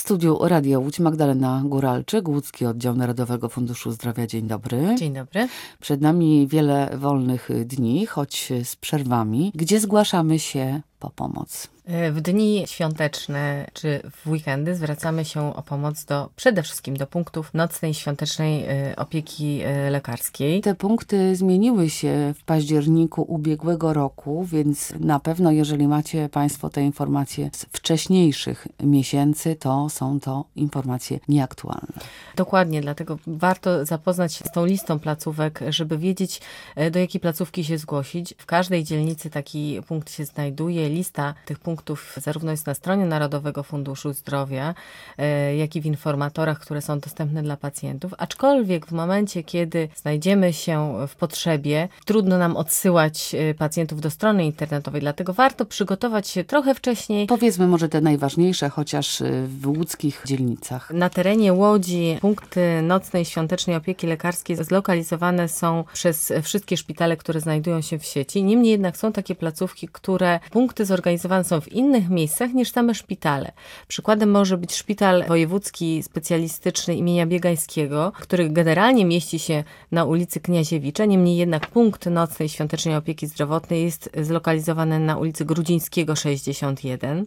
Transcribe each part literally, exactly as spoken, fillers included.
studiu Radia Łódź Magdalena Góralczyk, Łódzki Oddział Narodowego Funduszu Zdrowia. Dzień dobry. Dzień dobry. Przed nami wiele wolnych dni, choć z przerwami. Gdzie zgłaszamy się po pomoc? W dni świąteczne czy w weekendy zwracamy się o pomoc do przede wszystkim do punktów nocnej świątecznej opieki lekarskiej. Te punkty zmieniły się w październiku ubiegłego roku, więc na pewno jeżeli macie Państwo te informacje z wcześniejszych miesięcy, to są to informacje nieaktualne. Dokładnie, dlatego warto zapoznać się z tą listą placówek, żeby wiedzieć, do jakiej placówki się zgłosić. W każdej dzielnicy taki punkt się znajduje. Lista tych punktów zarówno jest na stronie Narodowego Funduszu Zdrowia, jak i w informatorach, które są dostępne dla pacjentów. Aczkolwiek w momencie, kiedy znajdziemy się w potrzebie, trudno nam odsyłać pacjentów do strony internetowej, dlatego warto przygotować się trochę wcześniej. Powiedzmy może te najważniejsze, chociaż w łódzkich dzielnicach. Na terenie Łodzi punkty nocnej świątecznej opieki lekarskiej zlokalizowane są przez wszystkie szpitale, które znajdują się w sieci. Niemniej jednak są takie placówki, które punkty zorganizowane są w innych miejscach niż same szpitale. Przykładem może być Szpital Wojewódzki Specjalistyczny imienia Biegańskiego, który generalnie mieści się na ulicy Kniaziewicza, niemniej jednak punkt nocnej świątecznej opieki zdrowotnej jest zlokalizowany na ulicy Grudzińskiego sześćdziesiąt jeden.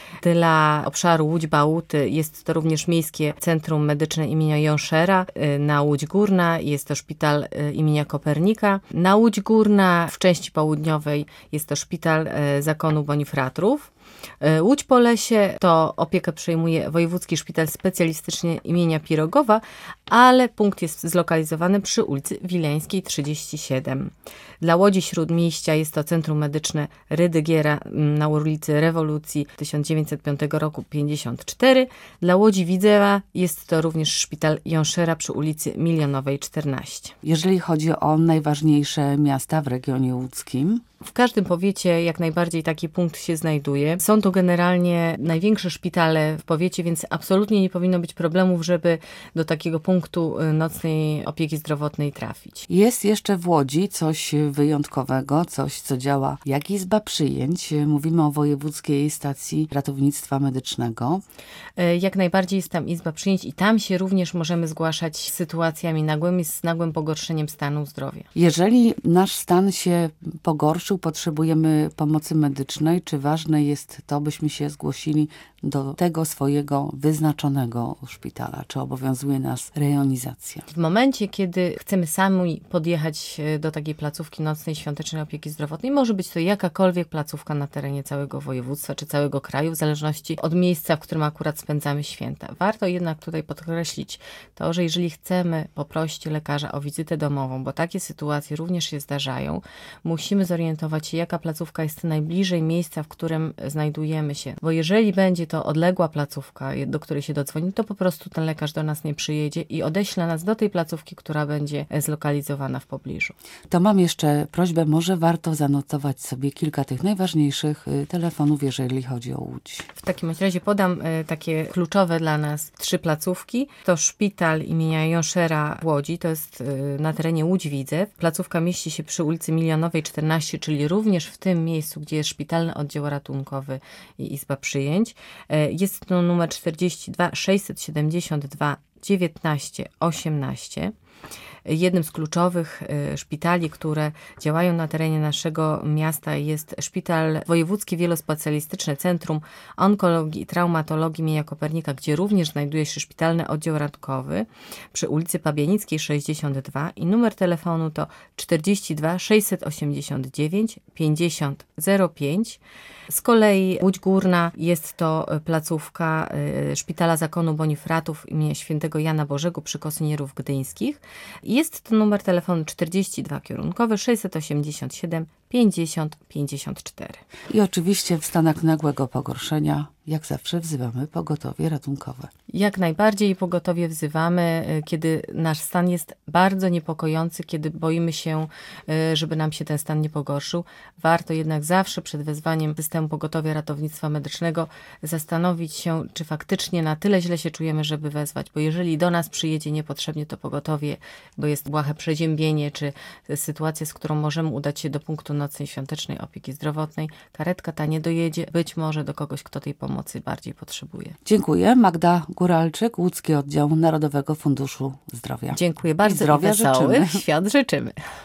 Dla obszaru Łódź-Bałuty jest to również Miejskie Centrum Medyczne imienia Jonszera. Na Łódź Górna jest to Szpital imienia Kopernika. Na Łódź Górna w części południowej jest to Szpital Zakonu Bonifratrów. Łódź Polesie to opiekę przejmuje Wojewódzki Szpital Specjalistyczny imienia Pirogowa, ale punkt jest zlokalizowany przy ulicy Wileńskiej trzydzieści siedem. Dla Łodzi Śródmieścia jest to Centrum Medyczne Rydygiera na ulicy Rewolucji tysiąc dziewięćset piątego roku pięćdziesiąt cztery. Dla Łodzi Widzewa jest to również Szpital Jonszera przy ulicy Milionowej czternaście. Jeżeli chodzi o najważniejsze miasta w regionie łódzkim? W każdym powiecie jak najbardziej taki punkt się znajduje. Są to generalnie największe szpitale w powiecie, więc absolutnie nie powinno być problemów, żeby do takiego punktu nocnej opieki zdrowotnej trafić. Jest jeszcze w Łodzi coś wyjątkowego, coś co działa jak izba przyjęć. Mówimy o Wojewódzkiej Stacji Ratownictwa Medycznego. Jak najbardziej jest tam izba przyjęć i tam się również możemy zgłaszać z sytuacjami nagłymi, z nagłym pogorszeniem stanu zdrowia. Jeżeli nasz stan się pogorszył, potrzebujemy pomocy medycznej, czy ważne jest to, byśmy się zgłosili do tego swojego wyznaczonego szpitala? Czy obowiązuje nas rejonizacja? W momencie, kiedy chcemy sami podjechać do takiej placówki nocnej świątecznej opieki zdrowotnej, może być to jakakolwiek placówka na terenie całego województwa czy całego kraju, w zależności od miejsca, w którym akurat spędzamy święta. Warto jednak tutaj podkreślić to, że jeżeli chcemy poprosić lekarza o wizytę domową, bo takie sytuacje również się zdarzają, musimy zorientować się, jaka placówka jest najbliżej miejsca, w którym znajdujemy się. Bo jeżeli będzie to odległa placówka, do której się dodzwoni, to po prostu ten lekarz do nas nie przyjedzie i odeśle nas do tej placówki, która będzie zlokalizowana w pobliżu. To mam jeszcze prośbę, może warto zanotować sobie kilka tych najważniejszych telefonów, jeżeli chodzi o Łódź. W takim razie podam takie kluczowe dla nas trzy placówki. To Szpital imienia Jonszera w Łodzi, to jest na terenie Łódź-Widzew. Placówka mieści się przy ulicy Milionowej czternaście, czyli również w tym miejscu, gdzie jest Szpitalny Oddział Ratunkowy i Izba Przyjęć. Jest to numer czterdzieści dwa sześćset siedemdziesiąt dwa dziewiętnaście osiemnaście. Jednym z kluczowych szpitali, które działają na terenie naszego miasta, jest Szpital Wojewódzki Wielospecjalistyczny Centrum Onkologii i Traumatologii imienia Kopernika, gdzie również znajduje się Szpitalny Oddział Ratunkowy przy ulicy Pabianickiej sześćdziesiąt dwa i numer telefonu to czterdzieści dwa sześćset osiemdziesiąt dziewięć pięćdziesiąt zero pięć. Z kolei Łódź Górna jest to placówka Szpitala Zakonu Bonifratów imienia Świętego Jana Bożego przy Kosynierów Gdyńskich. Jest to numer telefonu czterdzieści dwa kierunkowy sześćset osiemdziesiąt siedem pięćdziesiąt pięćdziesiąt cztery. I oczywiście w stanach nagłego pogorszenia, jak zawsze, wzywamy pogotowie ratunkowe. Jak najbardziej pogotowie wzywamy, kiedy nasz stan jest bardzo niepokojący, kiedy boimy się, żeby nam się ten stan nie pogorszył. Warto jednak zawsze przed wezwaniem systemu pogotowia ratownictwa medycznego zastanowić się, czy faktycznie na tyle źle się czujemy, żeby wezwać, bo jeżeli do nas przyjedzie niepotrzebnie to pogotowie, bo jest błahe przeziębienie, czy sytuacja, z którą możemy udać się do punktu nocnej świątecznej opieki zdrowotnej. Karetka ta nie dojedzie być może do kogoś, kto tej pomocy bardziej potrzebuje. Dziękuję. Magda Góralczyk, Łódzki Oddział Narodowego Funduszu Zdrowia. Dziękuję bardzo. I zdrowia I wesołych życzymy. świąt życzymy.